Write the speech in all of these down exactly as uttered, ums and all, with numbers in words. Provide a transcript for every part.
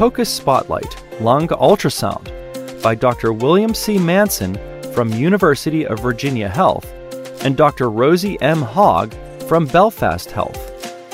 POCUS Spotlight Lung Ultrasound by Doctor William C. Manson from University of Virginia Health and Doctor Rosie M. Hogg from Belfast Health.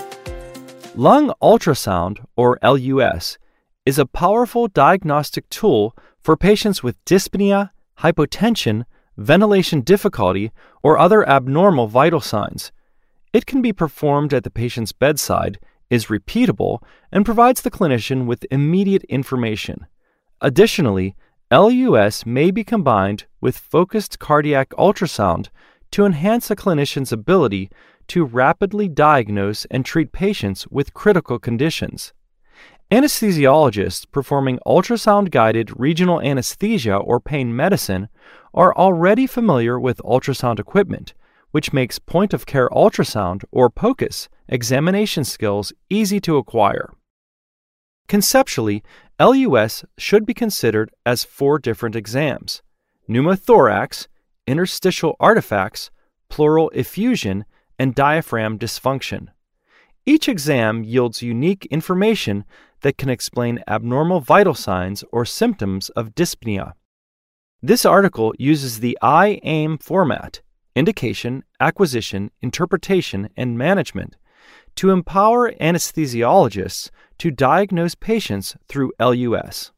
Lung ultrasound, or L U S, is a powerful diagnostic tool for patients with dyspnea, hypotension, ventilation difficulty, or other abnormal vital signs. It can be performed at the patient's bedside, is repeatable, and provides the clinician with immediate information. Additionally, L U S may be combined with focused cardiac ultrasound to enhance a clinician's ability to rapidly diagnose and treat patients with critical conditions. Anesthesiologists performing ultrasound-guided regional anesthesia or pain medicine are already familiar with ultrasound equipment, which makes point-of-care ultrasound, or POCUS, examination skills easy to acquire. Conceptually, L U S should be considered as four different exams: pneumothorax, interstitial artifacts, pleural effusion, and diaphragm dysfunction. Each exam yields unique information that can explain abnormal vital signs or symptoms of dyspnea. This article uses the I A I M format, indication, acquisition, interpretation, and management, to empower anesthesiologists to diagnose patients through L U S.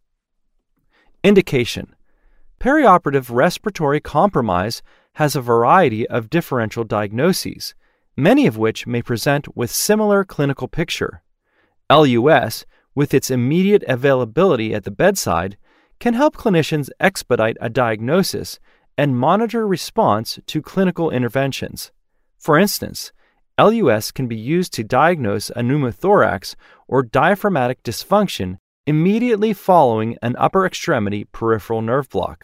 Indication: perioperative respiratory compromise has a variety of differential diagnoses, many of which may present with similar clinical picture. L U S, with its immediate availability at the bedside, can help clinicians expedite a diagnosis and monitor response to clinical interventions. For instance, L U S can be used to diagnose a pneumothorax or diaphragmatic dysfunction immediately following an upper extremity peripheral nerve block.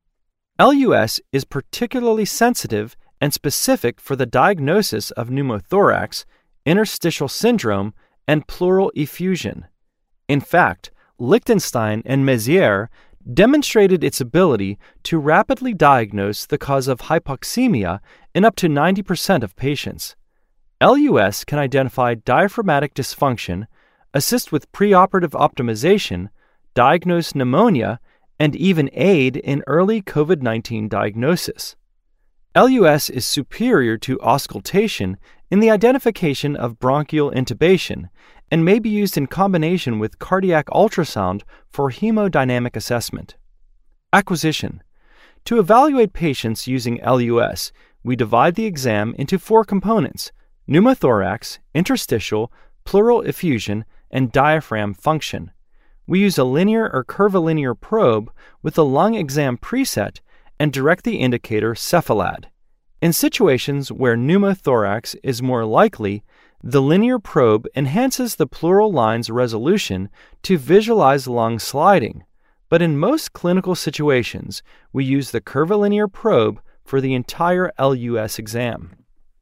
L U S is particularly sensitive and specific for the diagnosis of pneumothorax, interstitial syndrome, and pleural effusion. In fact, Lichtenstein and Mézières demonstrated its ability to rapidly diagnose the cause of hypoxemia in up to ninety percent of patients. L U S can identify diaphragmatic dysfunction, assist with preoperative optimization, diagnose pneumonia, and even aid in early COVID nineteen diagnosis. L U S is superior to auscultation in the identification of bronchial intubation and may be used in combination with cardiac ultrasound for hemodynamic assessment. Acquisition: to evaluate patients using L U S, we divide the exam into four components: pneumothorax, interstitial, pleural effusion, and diaphragm function. We use a linear or curvilinear probe with a lung exam preset and direct the indicator cephalad. In situations where pneumothorax is more likely, the linear probe enhances the pleural line's resolution to visualize lung sliding, but in most clinical situations, we use the curvilinear probe for the entire L U S exam.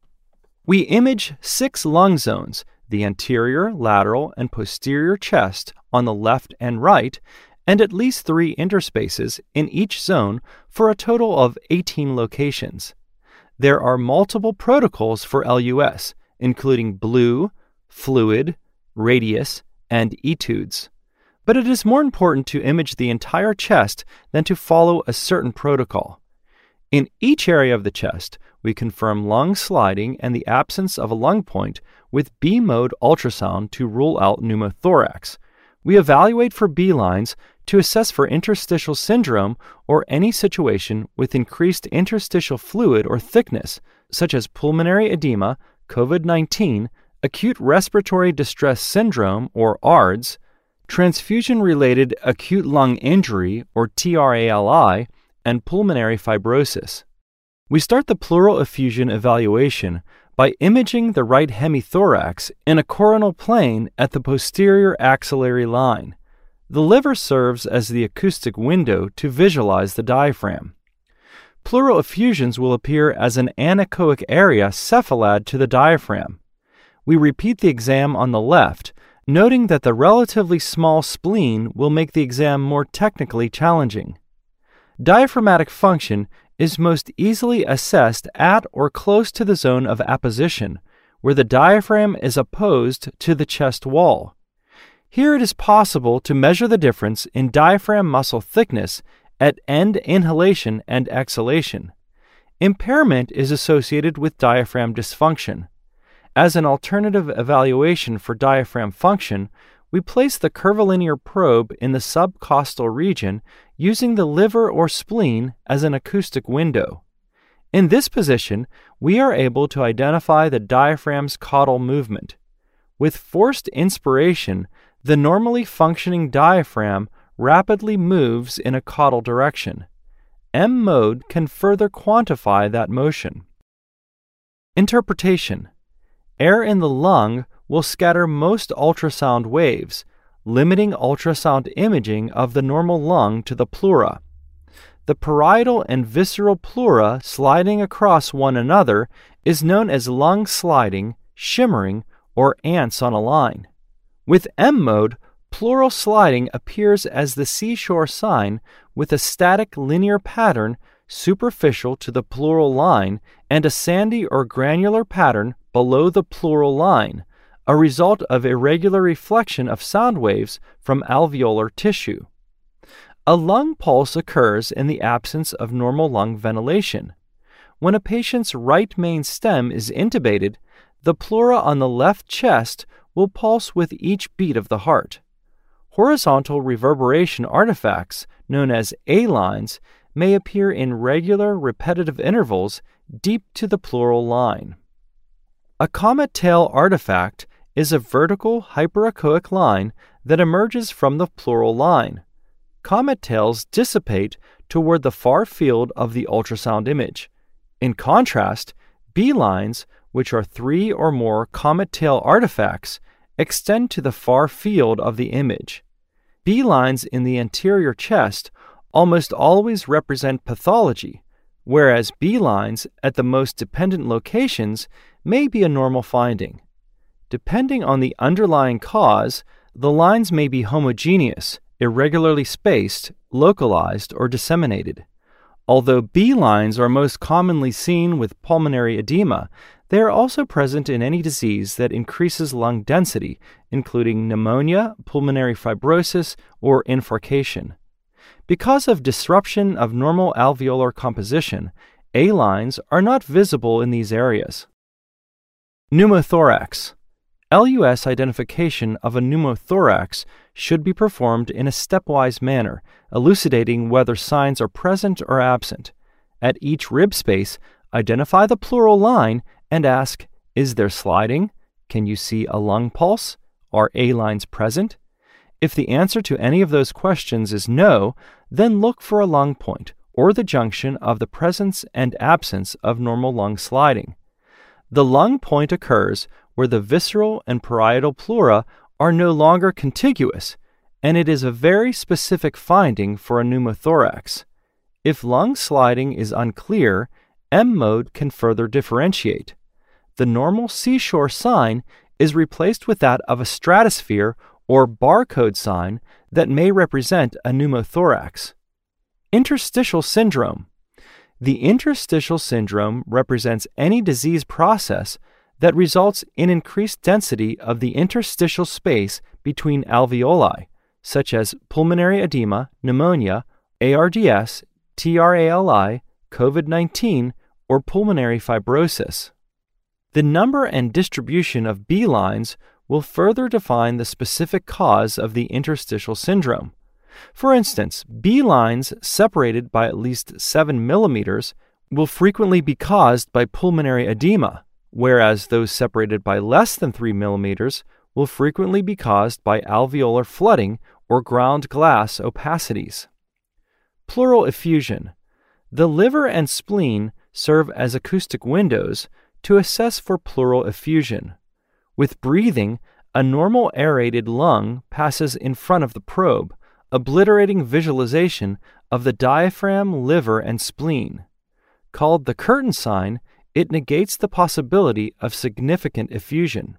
We image six lung zones, the anterior, lateral, and posterior chest on the left and right, and at least three interspaces in each zone for a total of eighteen locations. There are multiple protocols for L U S, including blue, fluid, radius, and etudes. But it is more important to image the entire chest than to follow a certain protocol. In each area of the chest, we confirm lung sliding and the absence of a lung point with B-mode ultrasound to rule out pneumothorax. We evaluate for B lines to assess for interstitial syndrome or any situation with increased interstitial fluid or thickness, such as pulmonary edema, COVID nineteen, acute respiratory distress syndrome or A R D S, transfusion-related acute lung injury or T R A L I, and pulmonary fibrosis. We start the pleural effusion evaluation by imaging the right hemithorax in a coronal plane at the posterior axillary line. The liver serves as the acoustic window to visualize the diaphragm. Pleural effusions will appear as an anechoic area cephalad to the diaphragm. We repeat the exam on the left, noting that the relatively small spleen will make the exam more technically challenging. Diaphragmatic function is most easily assessed at or close to the zone of apposition, where the diaphragm is opposed to the chest wall. Here it is possible to measure the difference in diaphragm muscle thickness at end inhalation and exhalation. Impairment is associated with diaphragm dysfunction. As an alternative evaluation for diaphragm function, we place the curvilinear probe in the subcostal region using the liver or spleen as an acoustic window. In this position, we are able to identify the diaphragm's caudal movement. With forced inspiration, the normally functioning diaphragm rapidly moves in a caudal direction. M mode can further quantify that motion. Interpretation: air in the lung will scatter most ultrasound waves, limiting ultrasound imaging of the normal lung to the pleura. The parietal and visceral pleura sliding across one another is known as lung sliding, shimmering, or ants on a line. With M mode, pleural sliding appears as the seashore sign with a static linear pattern superficial to the pleural line and a sandy or granular pattern below the pleural line, a result of irregular reflection of sound waves from alveolar tissue. A lung pulse occurs in the absence of normal lung ventilation. When a patient's right main stem is intubated, the pleura on the left chest will pulse with each beat of the heart. Horizontal reverberation artifacts, known as A-lines, may appear in regular, repetitive intervals deep to the pleural line. A comet tail artifact is a vertical hyperechoic line that emerges from the pleural line. Comet tails dissipate toward the far field of the ultrasound image. In contrast, B-lines, which are three or more comet tail artifacts, extend to the far field of the image. B-lines in the anterior chest almost always represent pathology, whereas B-lines at the most dependent locations may be a normal finding. Depending on the underlying cause, the lines may be homogeneous, irregularly spaced, localized, or disseminated. Although B-lines are most commonly seen with pulmonary edema, they are also present in any disease that increases lung density, including pneumonia, pulmonary fibrosis, or infarction. Because of disruption of normal alveolar composition, A-lines are not visible in these areas. Pneumothorax. L U S identification of a pneumothorax should be performed in a stepwise manner, elucidating whether signs are present or absent. At each rib space, identify the pleural line and ask, is there sliding? Can you see a lung pulse? Are A-lines present? If the answer to any of those questions is no, then look for a lung point or the junction of the presence and absence of normal lung sliding. The lung point occurs where the visceral and parietal pleura are no longer contiguous, and it is a very specific finding for a pneumothorax. If lung sliding is unclear, M mode can further differentiate. The normal seashore sign is replaced with that of a stratosphere or barcode sign that may represent a pneumothorax. Interstitial syndrome. The interstitial syndrome represents any disease process that results in increased density of the interstitial space between alveoli, such as pulmonary edema, pneumonia, A R D S, T R A L I, COVID nineteen, or pulmonary fibrosis. The number and distribution of B-lines will further define the specific cause of the interstitial syndrome. For instance, B-lines separated by at least seven millimeters will frequently be caused by pulmonary edema, whereas those separated by less than three millimeters will frequently be caused by alveolar flooding or ground glass opacities. Pleural effusion. The liver and spleen serve as acoustic windows to assess for pleural effusion. With breathing, a normal aerated lung passes in front of the probe, obliterating visualization of the diaphragm, liver, and spleen. Called the curtain sign, it negates the possibility of significant effusion.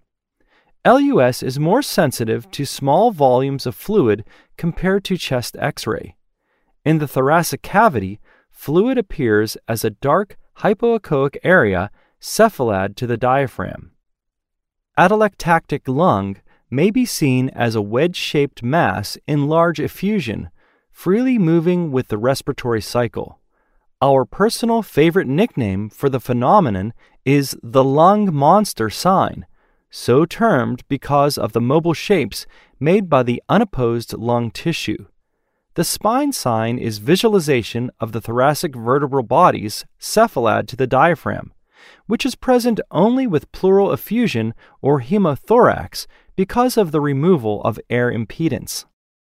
L U S is more sensitive to small volumes of fluid compared to chest X-ray. In the thoracic cavity, fluid appears as a dark hypoechoic area cephalad to the diaphragm. Atelectactic lung may be seen as a wedge-shaped mass in large effusion, freely moving with the respiratory cycle. Our personal favorite nickname for the phenomenon is the lung monster sign, so termed because of the mobile shapes made by the unopposed lung tissue. The spine sign is visualization of the thoracic vertebral body's cephalad to the diaphragm, which is present only with pleural effusion or hemothorax because of the removal of air impedance.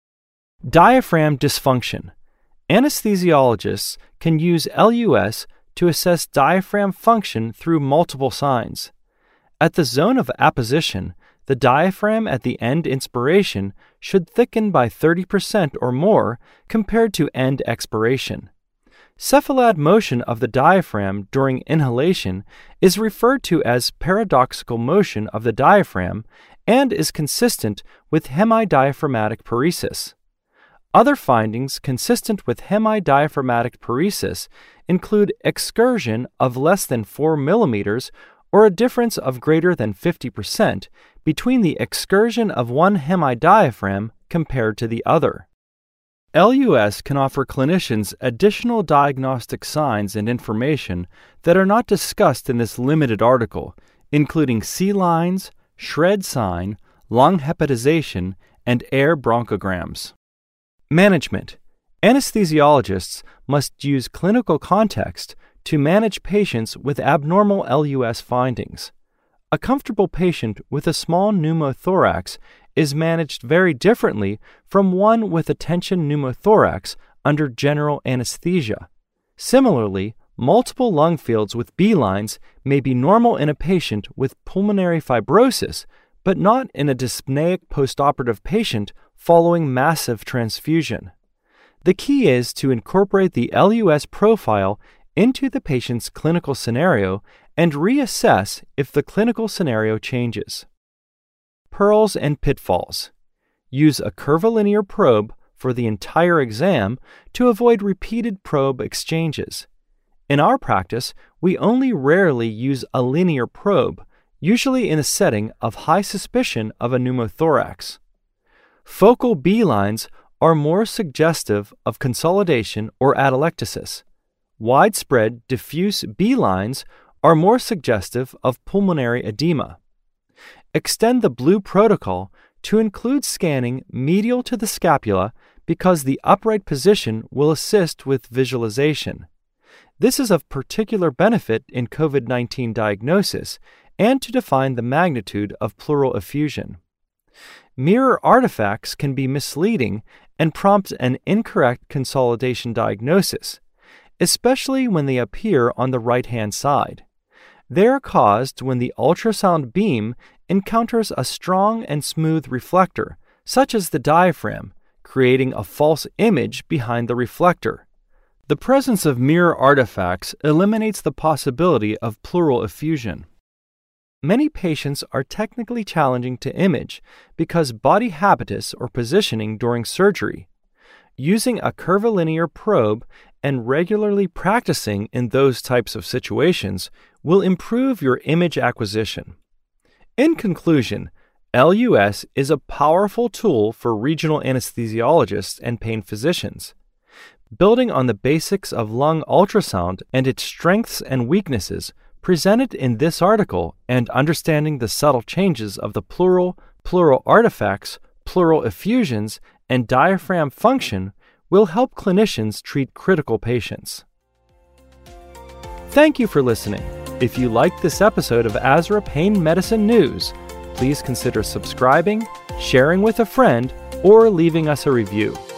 Diaphragm dysfunction. Anesthesiologists can use L U S to assess diaphragm function through multiple signs. At the zone of apposition, the diaphragm at the end inspiration should thicken by thirty percent or more compared to end expiration. Cephalad motion of the diaphragm during inhalation is referred to as paradoxical motion of the diaphragm and is consistent with hemidiaphragmatic paresis. Other findings consistent with hemidiaphragmatic paresis include excursion of less than four millimeters or a difference of greater than fifty percent between the excursion of one hemidiaphragm compared to the other. L U S can offer clinicians additional diagnostic signs and information that are not discussed in this limited article, including C-lines, shred sign, lung hepatization, and air bronchograms. Management. Anesthesiologists must use clinical context to manage patients with abnormal L U S findings. A comfortable patient with a small pneumothorax is managed very differently from one with a tension pneumothorax under general anesthesia. Similarly, multiple lung fields with B-lines may be normal in a patient with pulmonary fibrosis, but not in a dyspneic postoperative patient following massive transfusion. The key is to incorporate the L U S profile into the patient's clinical scenario and reassess if the clinical scenario changes. Pearls and pitfalls. Use a curvilinear probe for the entire exam to avoid repeated probe exchanges. In our practice, we only rarely use a linear probe, usually in a setting of high suspicion of a pneumothorax. Focal B-lines are more suggestive of consolidation or atelectasis. Widespread diffuse B-lines are more suggestive of pulmonary edema. Extend the blue protocol to include scanning medial to the scapula because the upright position will assist with visualization. This is of particular benefit in COVID nineteen diagnosis and to define the magnitude of pleural effusion. Mirror artifacts can be misleading and prompt an incorrect consolidation diagnosis, especially when they appear on the right-hand side. They are caused when the ultrasound beam encounters a strong and smooth reflector, such as the diaphragm, creating a false image behind the reflector. The presence of mirror artifacts eliminates the possibility of pleural effusion. Many patients are technically challenging to image because body habitus or positioning during surgery. Using a curvilinear probe and regularly practicing in those types of situations will improve your image acquisition. In conclusion, L U S is a powerful tool for regional anesthesiologists and pain physicians. Building on the basics of lung ultrasound and its strengths and weaknesses presented in this article and understanding the subtle changes of the pleural, pleural artifacts, pleural effusions, and diaphragm function will help clinicians treat critical patients. Thank you for listening. If you liked this episode of ASRA Pain Medicine News, please consider subscribing, sharing with a friend, or leaving us a review.